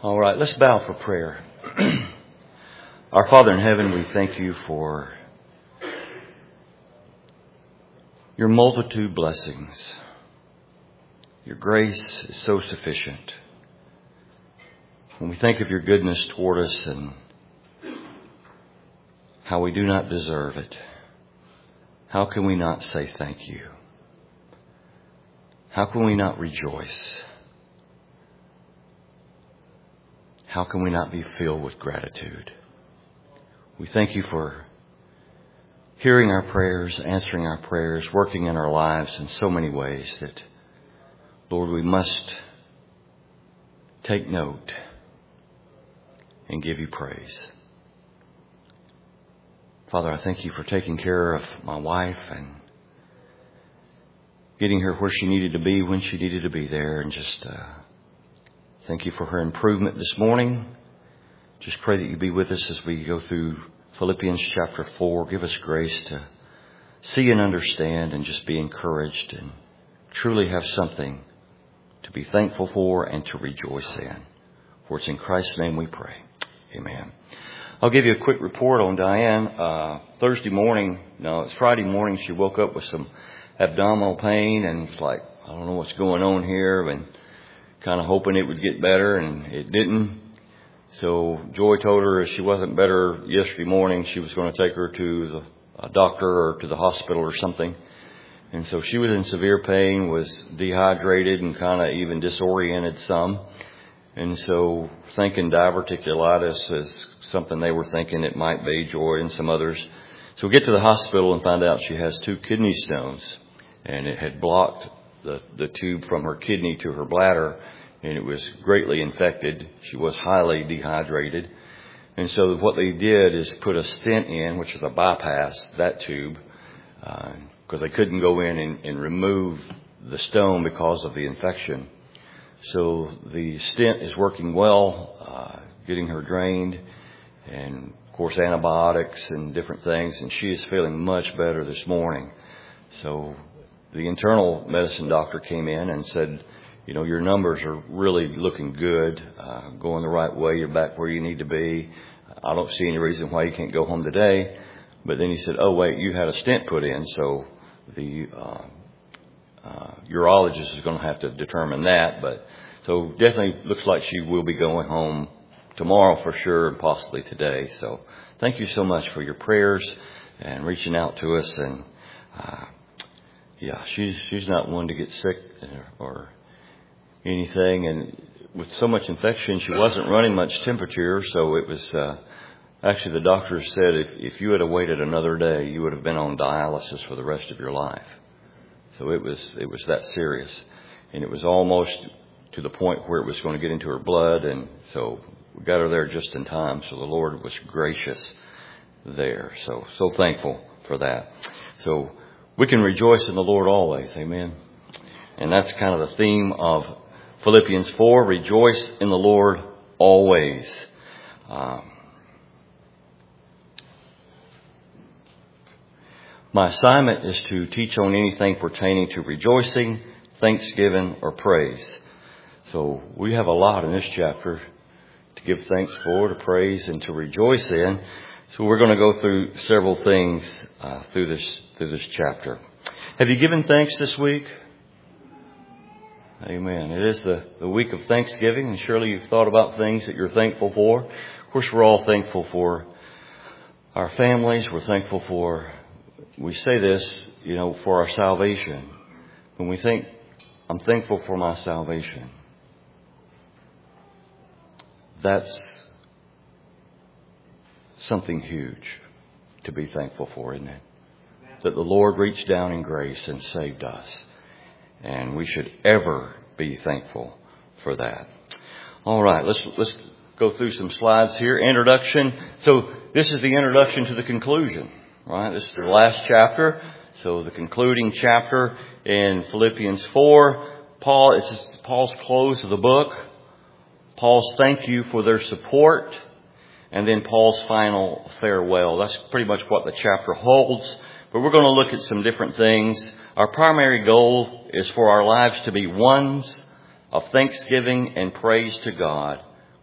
All right, let's bow for prayer. Our Father in heaven, we thank you for your multitude blessings. Your grace is so sufficient. When we think of your goodness toward us and how we do not deserve it, how can we not say thank you? How can we not rejoice? How can we not be filled with gratitude? We thank you for hearing our prayers, answering our prayers, working in our lives in so many ways that, Lord, we must take note and give you praise. Father, I thank you for taking care of my wife and getting her where she needed to be when she needed to be there, and just thank you for her improvement this morning. Just pray that you be with us as we go through Philippians chapter 4. Give us grace to see and understand and just be encouraged and truly have something to be thankful for and to rejoice in. For it's in Christ's name we pray. Amen. I'll give you a quick report on Diane. It's Friday morning, she woke up with some abdominal pain, and it's like, I don't know what's going on here, and kind of hoping it would get better, and it didn't. So Joy told her if she wasn't better yesterday morning, she was going to take her to the doctor or to the hospital or something. And so she was in severe pain, was dehydrated and kind of even disoriented some. And so thinking diverticulitis is something they were thinking it might be, Joy and some others. So we get to the hospital and find out she has 2 kidney stones, and it had blocked the tube from her kidney to her bladder, and it was greatly infected. She was highly dehydrated. And so what they did is put a stent in, which is a bypass, that tube, because they couldn't go in and remove the stone because of the infection. So the stent is working well, getting her drained, and of course antibiotics and different things, and she is feeling much better this morning. So the internal medicine doctor came in and said, your numbers are really looking good, going the right way. You're back where you need to be. I don't see any reason why you can't go home today. But then he said, oh, wait, you had a stent put in, so the urologist is going to have to determine that. But so definitely looks like she will be going home tomorrow for sure, and possibly today. So thank you so much for your prayers and reaching out to us. And she's not one to get sick or anything. And with so much infection, she wasn't running much temperature. So it was actually, the doctor said if you had waited another day, you would have been on dialysis for the rest of your life. So it was that serious, and it was almost to the point where it was going to get into her blood. And so we got her there just in time. So the Lord was gracious there. So thankful for that. So we can rejoice in the Lord always. Amen. And that's kind of the theme of Philippians 4. Rejoice in the Lord always. My assignment is to teach on anything pertaining to rejoicing, thanksgiving, or praise. So we have a lot in this chapter to give thanks for, to praise, and to rejoice in. So we're going to go through several things through this chapter. Have you given thanks this week? Amen. It is the week of Thanksgiving, and surely you've thought about things that you're thankful for. Of course, we're all thankful for our families. We're thankful for, we say this, for our salvation. When we think, I'm thankful for my salvation, that's something huge to be thankful for, isn't it? That the Lord reached down in grace and saved us. And we should ever be thankful for that. All right, let's go through some slides here. Introduction. So this is the introduction to the conclusion, right? This is the last chapter. So the concluding chapter in Philippians 4. It's Paul's close of the book. Paul's thank you for their support. And then Paul's final farewell. That's pretty much what the chapter holds. But we're going to look at some different things. Our primary goal is for our lives to be ones of thanksgiving and praise to God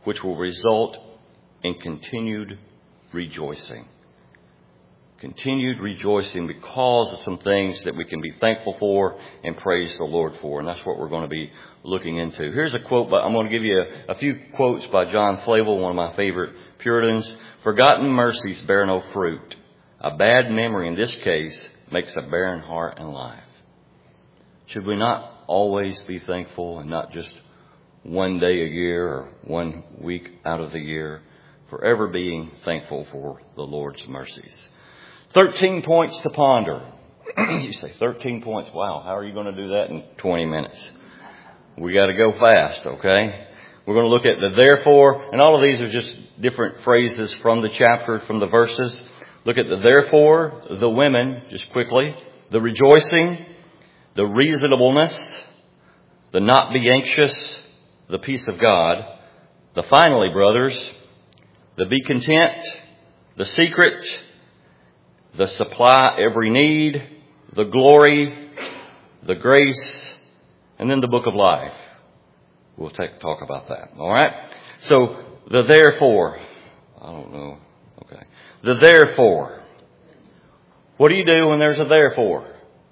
which will result in continued rejoicing. Continued rejoicing because of some things that we can be thankful for and praise the Lord for. And that's what we're going to be looking into. Here's a quote. I'm going to give you a few quotes by John Flavel, one of my favorite Puritans. Forgotten mercies bear no fruit. A bad memory in this case makes a barren heart and life. Should we not always be thankful and not just one day a year or 1 week out of the year? Forever being thankful for the Lord's mercies. 13 points to ponder. You say 13 points. Wow, how are you going to do that in 20 minutes? We got to go fast, okay? We're going to look at the therefore, and all of these are just different phrases from the chapter, from the verses. Look at the therefore, the women, just quickly, the rejoicing, the reasonableness, the not be anxious, the peace of God, the finally, brothers, the be content, the secret, the supply every need, the glory, the grace, and then the book of life. We'll talk about that. All right? So, the therefore. I don't know. Okay. The therefore. What do you do when there's a therefore?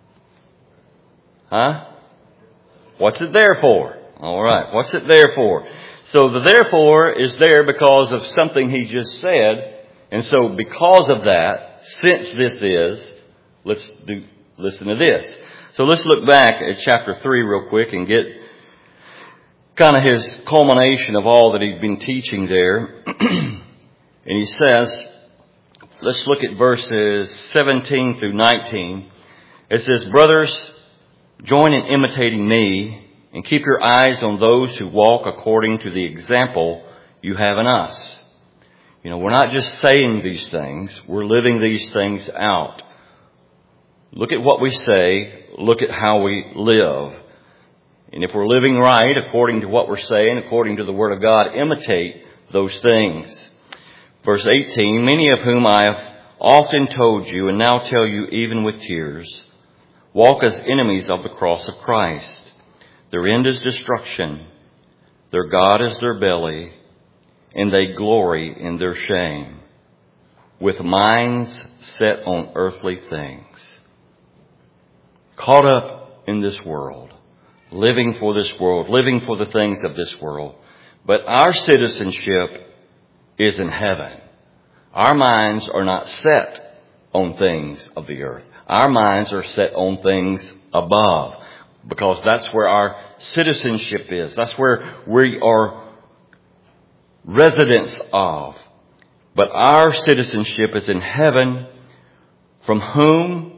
Huh? What's it there for? All right. What's it there for? So, the therefore is there because of something he just said. And so, because of that, since this is, listen to this. So let's look back at chapter 3 real quick and get kind of his culmination of all that he's been teaching there. And he says, let's look at verses 17 through 19. It says, brothers, join in imitating me and keep your eyes on those who walk according to the example you have in us. You know, we're not just saying these things, we're living these things out. Look at what we say, look at how we live. And if we're living right according to what we're saying, according to the Word of God, imitate those things. Verse 18, many of whom I have often told you and now tell you even with tears, walk as enemies of the cross of Christ. Their end is destruction, their God is their belly, and they glory in their shame, with minds set on earthly things. Caught up in this world, living for this world, living for the things of this world. But our citizenship is in heaven. Our minds are not set on things of the earth. Our minds are set on things above, because that's where our citizenship is. That's where we are residents of. But our citizenship is in heaven, from whom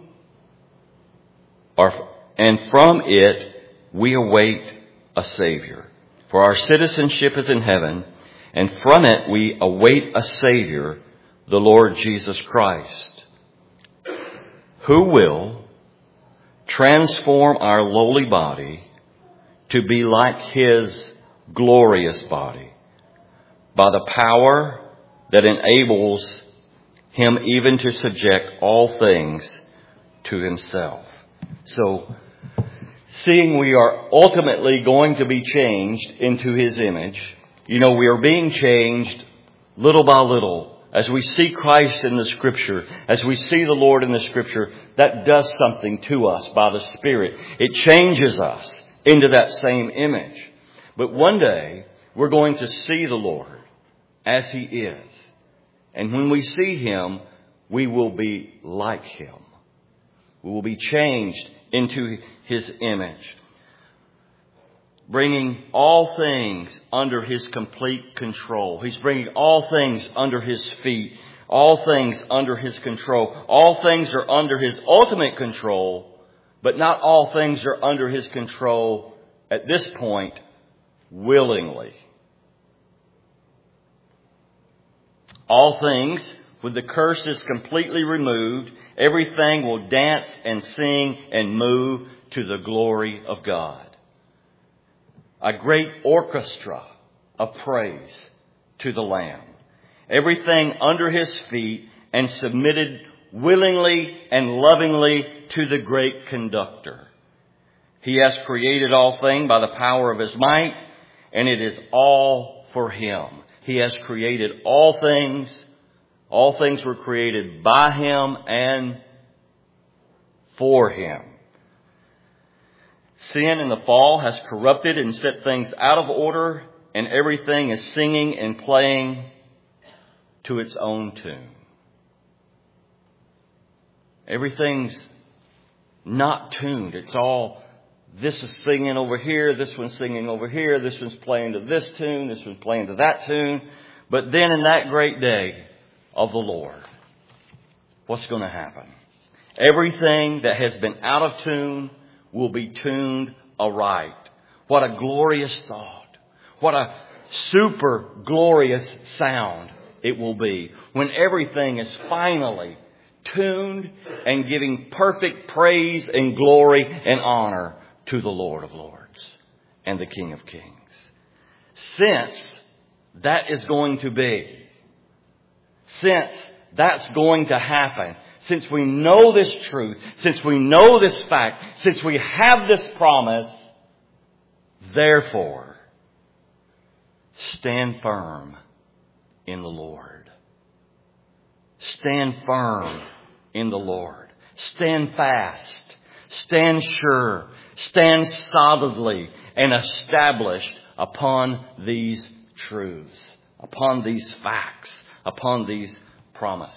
and from it we await a Savior. For our citizenship is in heaven, and from it we await a Savior, the Lord Jesus Christ, who will transform our lowly body to be like His glorious body, by the power that enables Him even to subject all things to Himself. So, seeing we are ultimately going to be changed into His image, you know, we are being changed little by little. As we see Christ in the Scripture, as we see the Lord in the Scripture, that does something to us by the Spirit. It changes us into that same image. But one day, we're going to see the Lord as He is. And when we see Him, we will be like Him. We will be changed into His image, bringing all things under His complete control. He's bringing all things under His feet, all things under His control. All things are under His ultimate control, but not all things are under His control at this point willingly. All things, when the curse is completely removed, everything will dance and sing and move to the glory of God. A great orchestra of praise to the Lamb. Everything under His feet and submitted willingly and lovingly to the great conductor. He has created all things by the power of His might, and it is all for Him. He has created all things. All things were created by Him and for Him. Sin in the fall has corrupted and set things out of order, and everything is singing and playing to its own tune. Everything's not tuned. It's all, this is singing over here, this one's singing over here, this one's playing to this tune, this one's playing to that tune. But then in that great day of the Lord, what's going to happen? Everything that has been out of tune will be tuned aright. What a glorious thought. What a super glorious sound it will be when everything is finally tuned and giving perfect praise and glory and honor to the Lord of Lords and the King of Kings. Since that is going to be, since that's going to happen, since we know this truth, since we know this fact, since we have this promise, therefore, stand firm in the Lord. Stand firm in the Lord. Stand fast. Stand sure. Stand solidly and established upon these truths, upon these facts, upon these promises.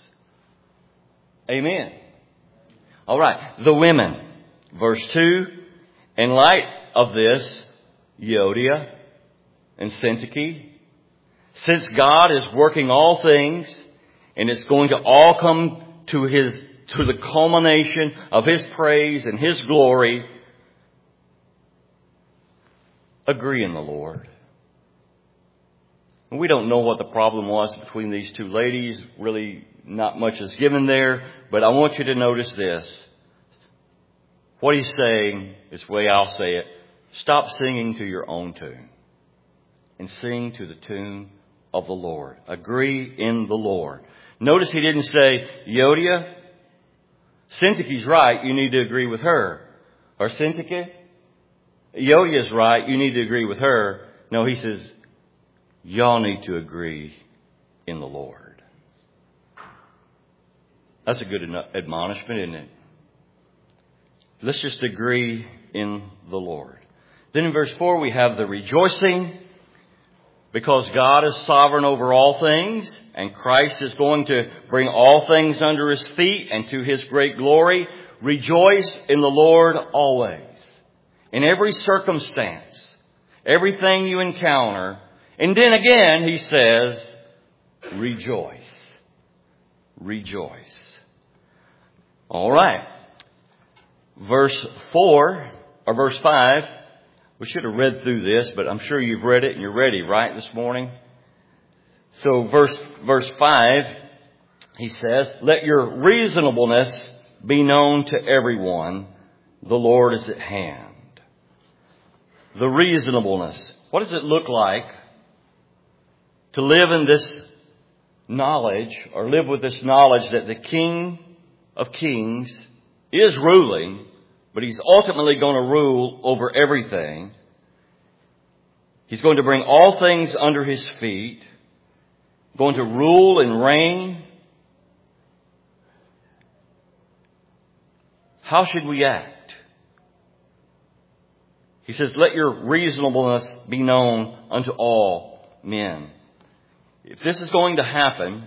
Amen. All right. The women. Verse 2. In light of this, Euodia and Syntyche, since God is working all things and it's going to all come to the culmination of His praise and His glory, agree in the Lord. We don't know what the problem was between these two ladies. Really, not much is given there. But I want you to notice this. What he's saying is the way I'll say it. Stop singing to your own tune and sing to the tune of the Lord. Agree in the Lord. Notice he didn't say, Euodia, Syntyche's right, you need to agree with her. Or Syntyche, Euodia's right, you need to agree with her. No, he says, y'all need to agree in the Lord. That's a good admonishment, isn't it? Let's just agree in the Lord. Then in verse 4 we have the rejoicing, because God is sovereign over all things, and Christ is going to bring all things under His feet and to His great glory. Rejoice in the Lord always. In every circumstance, everything you encounter. And then again, he says, rejoice. Rejoice. All right. Verse 4, or verse 5, we should have read through this, but I'm sure you've read it and you're ready, right, this morning? So verse 5, he says, let your reasonableness be known to everyone. The Lord is at hand. The reasonableness. What does it look like to live in this knowledge, or live with this knowledge that the King of Kings is ruling, but He's ultimately going to rule over everything. He's going to bring all things under His feet, going to rule and reign. How should we act? He says, let your reasonableness be known unto all men. If this is going to happen,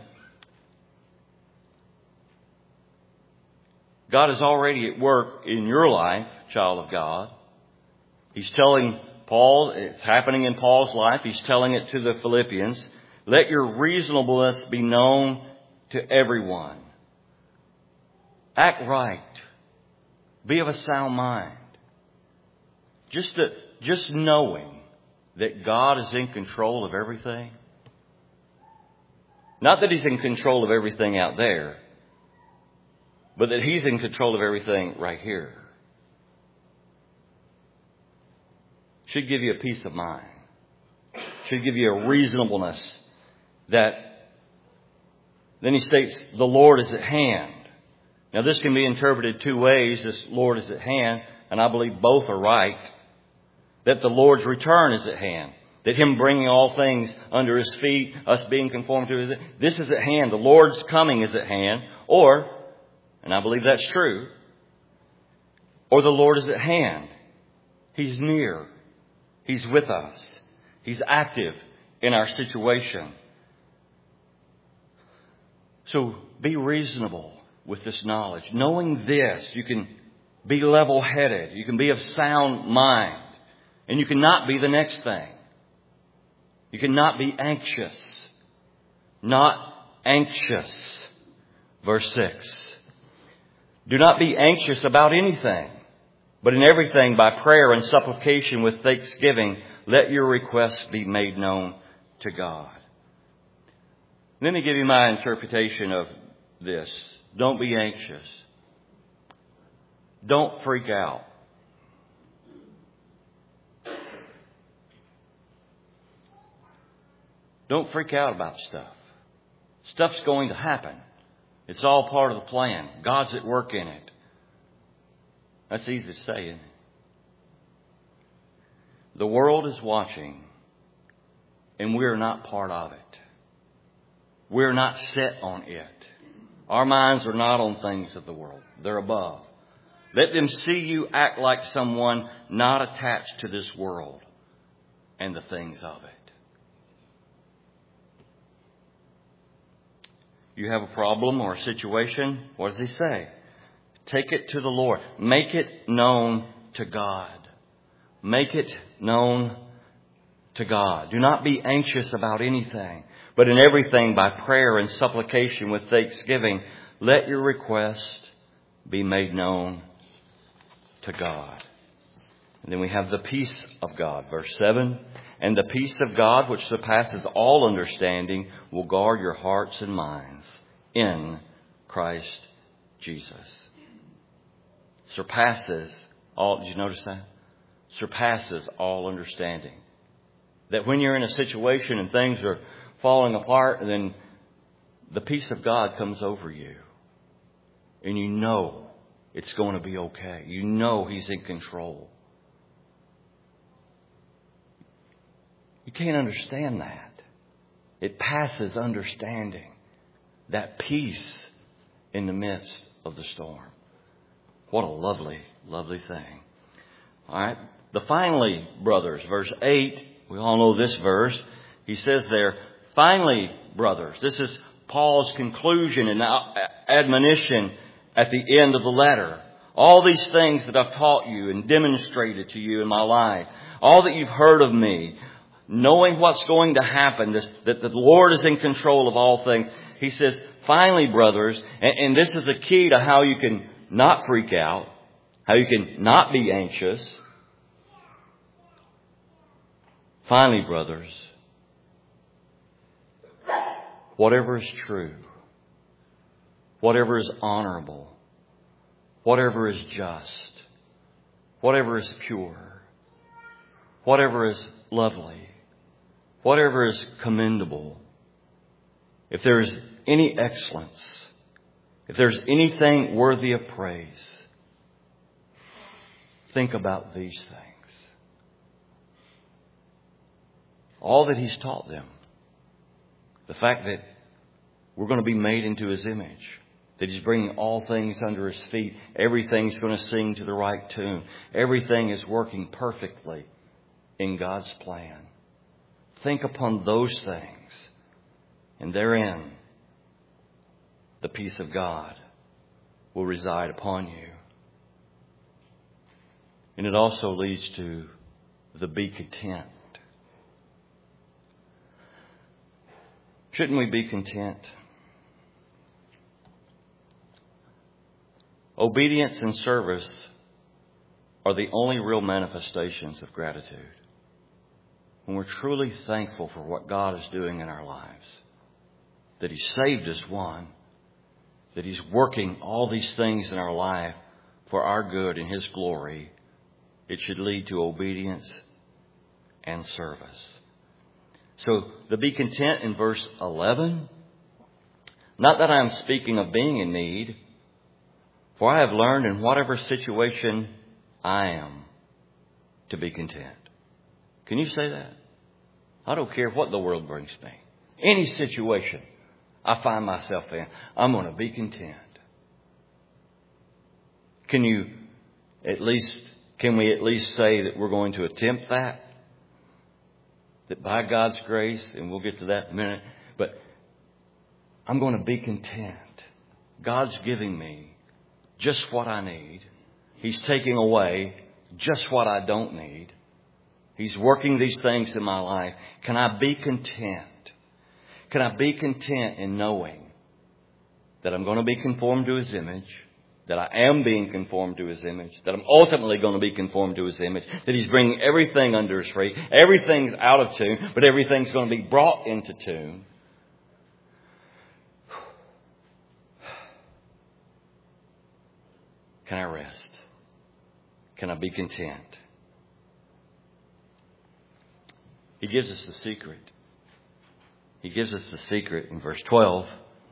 God is already at work in your life, child of God. He's telling Paul, it's happening in Paul's life. He's telling it to the Philippians. Let your reasonableness be known to everyone. Act right. Be of a sound mind. Just knowing that God is in control of everything. Not that He's in control of everything out there, but that He's in control of everything right here. Should give you a peace of mind. Should give you a reasonableness that, then he states, the Lord is at hand. Now this can be interpreted two ways, this Lord is at hand, and I believe both are right. That the Lord's return is at hand. That Him bringing all things under His feet, us being conformed to His... This is at hand. The Lord's coming is at hand. Or, and I believe that's true, or the Lord is at hand. He's near. He's with us. He's active in our situation. So be reasonable with this knowledge. Knowing this, you can be level-headed. You can be of sound mind. And you cannot be the next thing. You cannot be anxious. Not anxious. Verse 6. Do not be anxious about anything, but in everything by prayer and supplication with thanksgiving, let your requests be made known to God. Let me give you my interpretation of this. Don't be anxious. Don't freak out. Don't freak out about stuff. Stuff's going to happen. It's all part of the plan. God's at work in it. That's easy to say, isn't it? The world is watching, and we're not part of it. We're not set on it. Our minds are not on things of the world. They're above. Let them see you act like someone not attached to this world and the things of it. You have a problem or a situation, what does He say? Take it to the Lord. Make it known to God. Make it known to God. Do not be anxious about anything, but in everything by prayer and supplication with thanksgiving, let your request be made known to God. And then we have the peace of God. Verse 7. And the peace of God, which surpasses all understanding, will guard your hearts and minds in Christ Jesus. Surpasses all. Did you notice that? Surpasses all understanding. That when you're in a situation and things are falling apart, and then the peace of God comes over you. And you know it's going to be okay. You know He's in control. You can't understand that. It passes understanding. That peace in the midst of the storm. What a lovely, lovely thing. All right. The finally, brothers, verse 8. We all know this verse. He says there, finally, brothers. This is Paul's conclusion and admonition at the end of the letter. All these things that I've taught you and demonstrated to you in my life. All that you've heard of me. Knowing what's going to happen, that the Lord is in control of all things. He says, finally, brothers, and this is a key to how you can not freak out, how you can not be anxious. Finally, brothers, whatever is true, whatever is honorable, whatever is just, whatever is pure, whatever is lovely, whatever is commendable, if there is any excellence, if there's anything worthy of praise, think about these things. All that He's taught them. The fact that we're going to be made into His image. That He's bringing all things under His feet. Everything's going to sing to the right tune. Everything is working perfectly in God's plan. Think upon those things. And therein, the peace of God will reside upon you. And it also leads to the be content. Shouldn't we be content? Obedience and service are the only real manifestations of gratitude. When we're truly thankful for what God is doing in our lives. That He saved us, one. That He's working all these things in our life for our good and His glory. It should lead to obedience and service. So, the be content in verse 11. Not that I am speaking of being in need, for I have learned in whatever situation I am to be content. Can you say that? I don't care what the world brings me. Any situation I find myself in, I'm going to be content. Can we at least say that we're going to attempt that? That by God's grace, and we'll get to that in a minute, but I'm going to be content. God's giving me just what I need. He's taking away just what I don't need. He's working these things in my life. Can I be content? Can I be content in knowing that I'm going to be conformed to His image, that I am being conformed to His image, that I'm ultimately going to be conformed to His image, that He's bringing everything under His feet, everything's out of tune, but everything's going to be brought into tune. Can I rest? Can I be content? He gives us the secret. He gives us the secret in verse 12.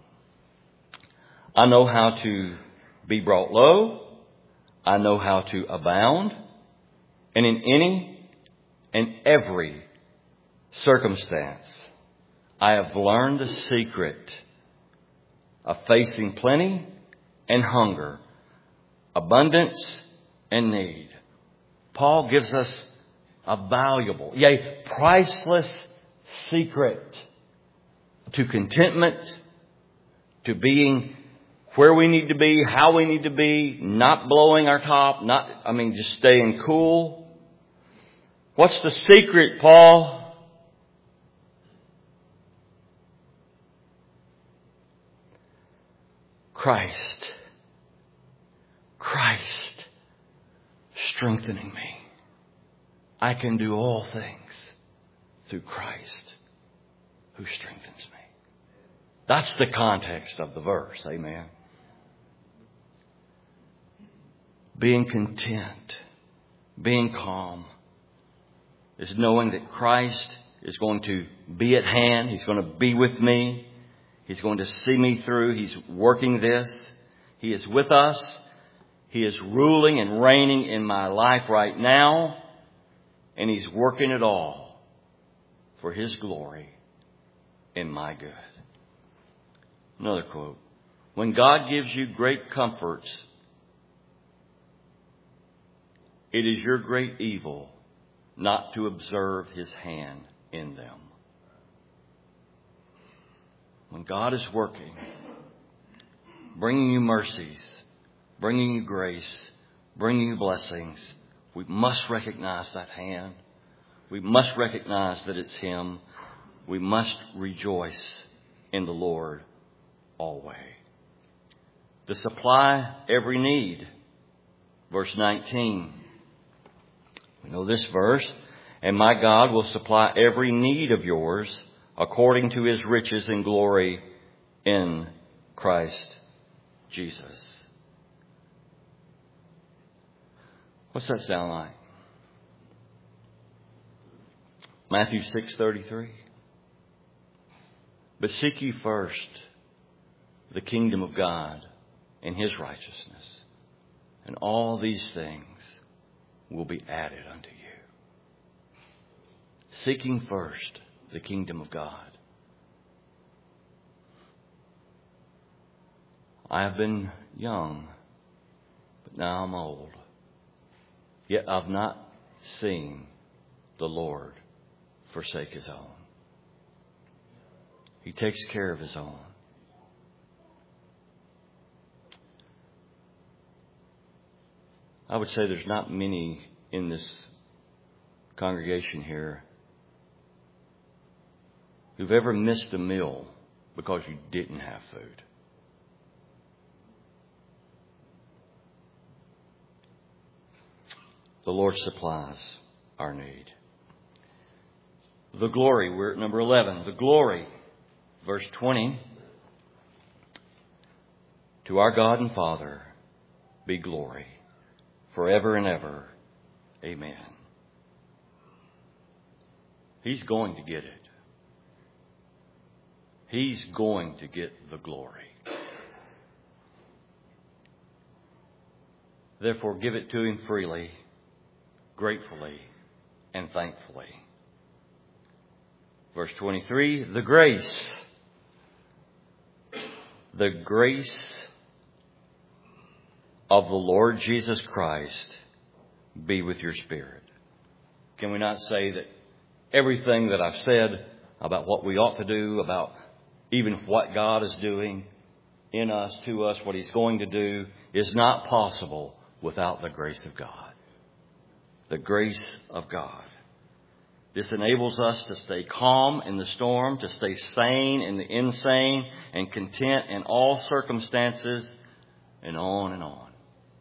I know how to be brought low. I know how to abound. And in any and every circumstance, I have learned the secret of facing plenty and hunger, abundance and need. Paul gives us a valuable, yea, priceless secret to contentment, to being where we need to be, how we need to be, not blowing our top, just staying cool. What's the secret, Paul? Christ strengthening me. I can do all things through Christ who strengthens me. That's the context of the verse. Amen. Being content, being calm, is knowing that Christ is going to be at hand. He's going to be with me. He's going to see me through. He's working this. He is with us. He is ruling and reigning in my life right now. And He's working it all for His glory and my good. Another quote. When God gives you great comforts, it is your great evil not to observe His hand in them. When God is working, bringing you mercies, bringing you grace, bringing you blessings, we must recognize that hand. We must recognize that it's Him. We must rejoice in the Lord always. To supply every need. Verse 19. We know this verse. And my God will supply every need of yours according to His riches and glory in Christ Jesus. What's that sound like? Matthew 6:33. But seek ye first the kingdom of God and His righteousness, and all these things will be added unto you. Seeking first the kingdom of God. I have been young, but now I'm old. Yet I've not seen the Lord forsake His own. He takes care of His own. I would say there's not many in this congregation here who've ever missed a meal because you didn't have food. The Lord supplies our need. The glory, we're at number 11. The glory, verse 20. To our God and Father be glory forever and ever. Amen. He's going to get it. He's going to get the glory. Therefore, give it to Him freely, gratefully, and thankfully. Verse 23, the grace of the Lord Jesus Christ be with your spirit. Can we not say that everything that I've said about what we ought to do, about even what God is doing in us, to us, what He's going to do, is not possible without the grace of God? The grace of God. This enables us to stay calm in the storm, to stay sane in the insane, and content in all circumstances, and on and on.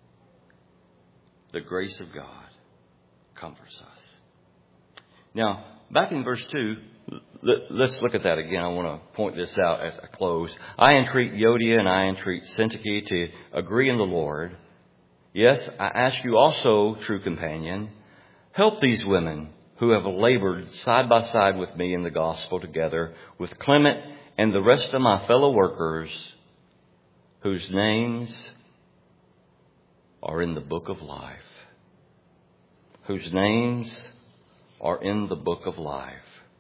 The grace of God comforts us. Now, back in verse 2, let's look at that again. I want to point this out as I close. I entreat Euodia and I entreat Syntyche to agree in the Lord. Yes, I ask you also, true companion, help these women who have labored side by side with me in the gospel, together with Clement and the rest of my fellow workers, whose names are in the book of life. Whose names are in the book of life.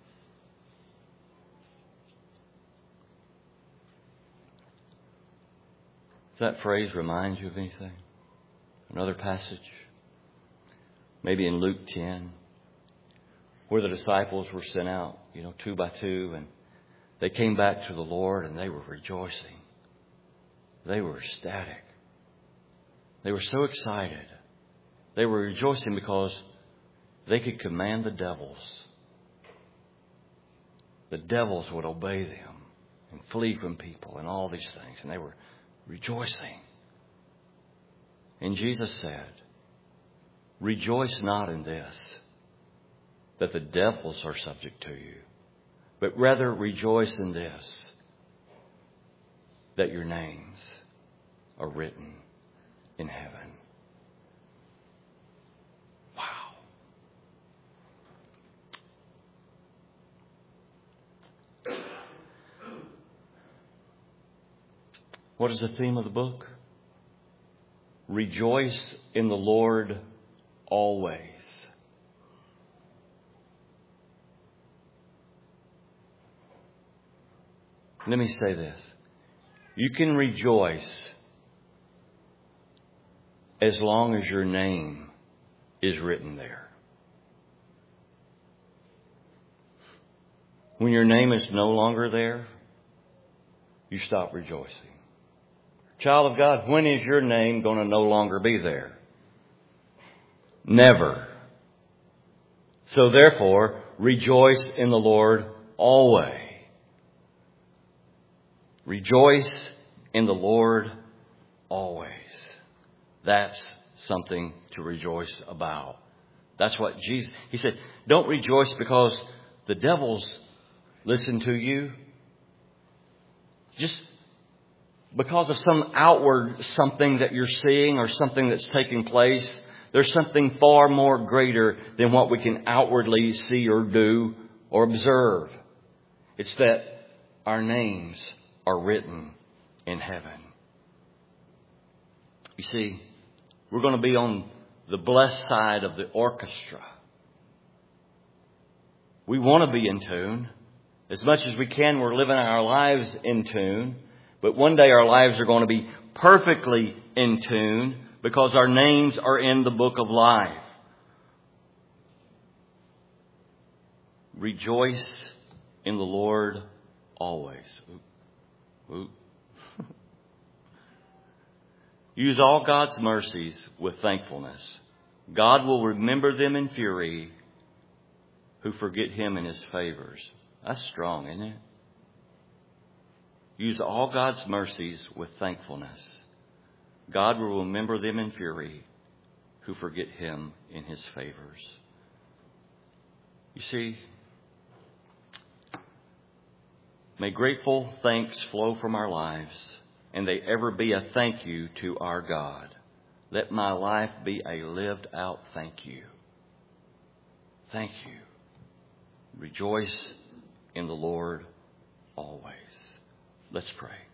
Does that phrase remind you of anything? Another passage? Maybe in Luke 10, where the disciples were sent out, 2 by 2, and they came back to the Lord and they were rejoicing. They were ecstatic. They were so excited. They were rejoicing because they could command the devils. The devils would obey them and flee from people and all these things. And they were rejoicing. And Jesus said, rejoice not in this, that the devils are subject to you, but rather rejoice in this, that your names are written in heaven. Wow. What is the theme of the book? Rejoice in the Lord always. Let me say this. You can rejoice as long as your name is written there. When your name is no longer there, you stop rejoicing. Child of God, when is your name going to no longer be there? Never. So therefore, rejoice in the Lord always. Rejoice in the Lord always. That's something to rejoice about. That's what Jesus, He said, don't rejoice because the devils listen to you. Just because of some outward something that you're seeing or something that's taking place. There's something far more greater than what we can outwardly see or do or observe. It's that our names are written in heaven. You see, we're going to be on the blessed side of the orchestra. We want to be in tune. As much as we can, we're living our lives in tune. But one day our lives are going to be perfectly in tune because our names are in the book of life. Rejoice in the Lord always. Use all God's mercies with thankfulness. God will remember them in fury who forget Him in His favors. That's strong, isn't it? Use all God's mercies with thankfulness. God will remember them in fury who forget Him in His favors. You see, may grateful thanks flow from our lives, and they ever be a thank you to our God. Let my life be a lived out thank you. Thank you. Rejoice in the Lord always. Let's pray.